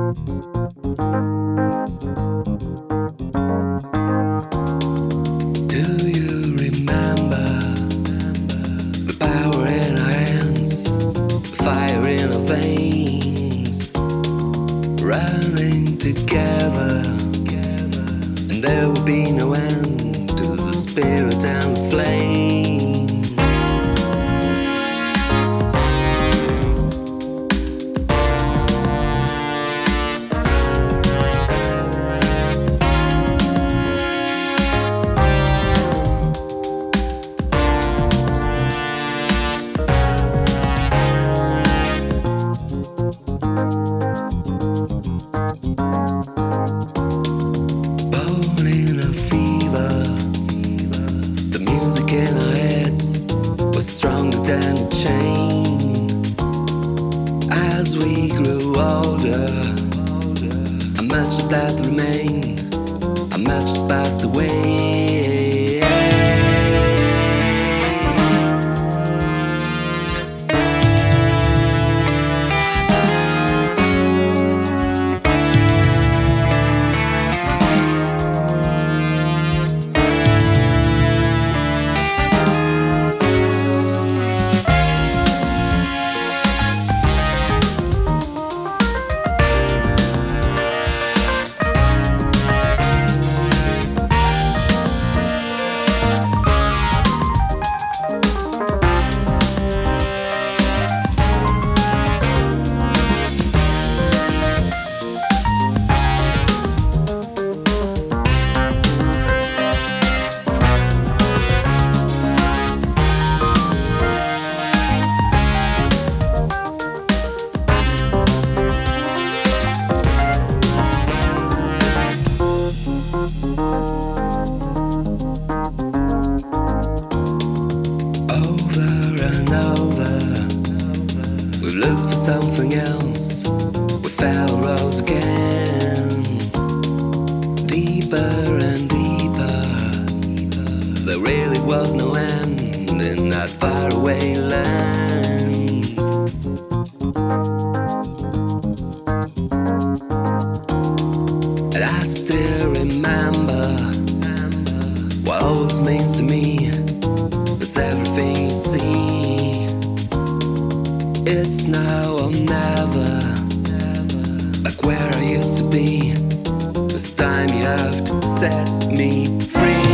Do you remember the power in our hands, the fire in our veins, running together, and there will be no end to the spirit and the flame. In our heads was stronger than a chain. As we grew older, how much of that remained, how much has passed away. We've looked for something else, we fell and rose again. Deeper and deeper, there really was no end in that faraway land. And I still remember what always means to me is everything you see. It's now or never, like where I used to be. This time you have to set me free.